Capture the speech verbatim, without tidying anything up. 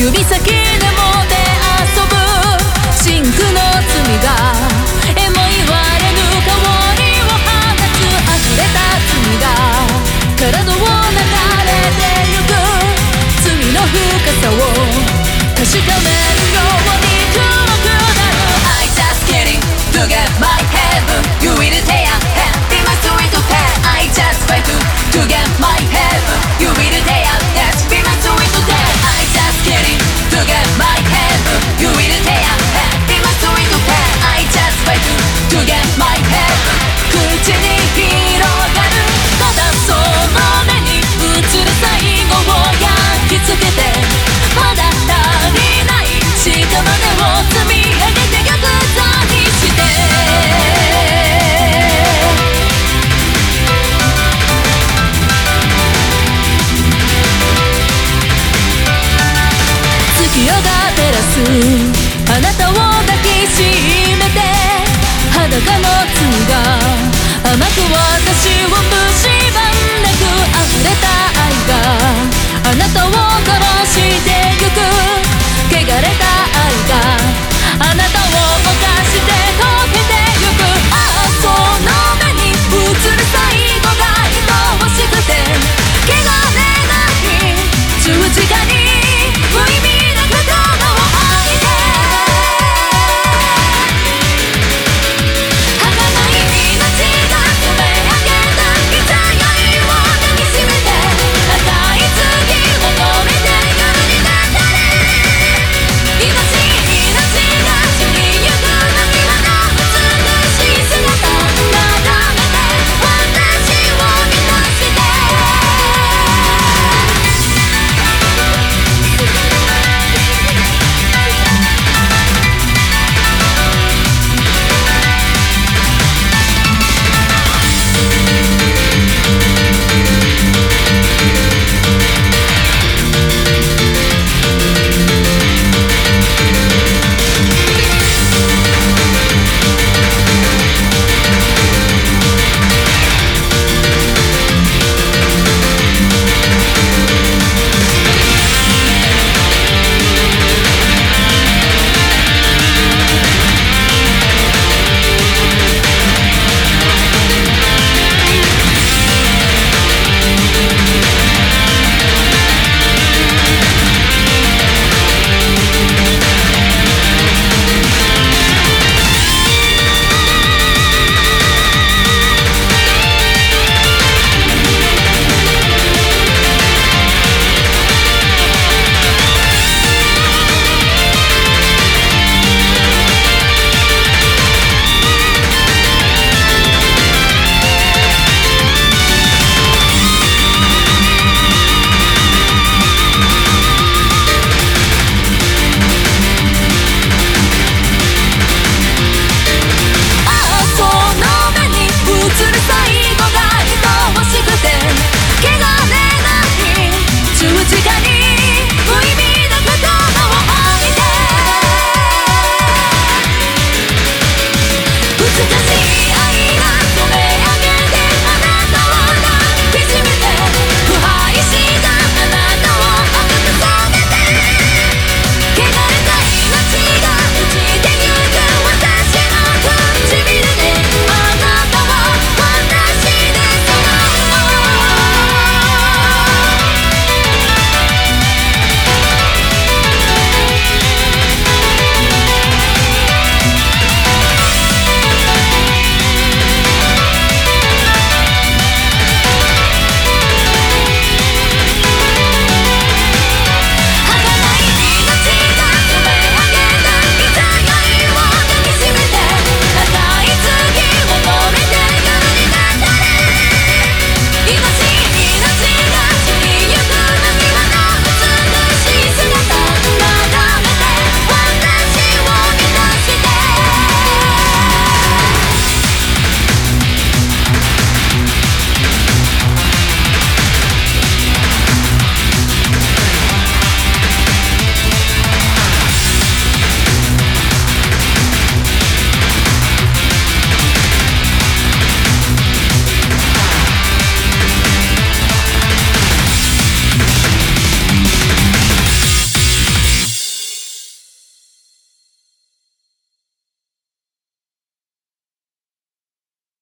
指先でもて遊ぶ真紅の罪がえも言われぬ香りを放つ溢れた罪が体を流れてゆく罪の深さを確かめるように黒くなる I just kidding to get my heaven You will tear head be my sweet pet I just fight to, to get my heaven You will tear head be my sweet pet I just kidding to get my heaven You will tear head be my sweet pet I just fight to, to get my heaven 口に広がるただその目に映る最後を焼き付けてまだ足りない屍を積み上げて玉座にして月夜が照らすあなたを抱きしめて裸の罪が甘くは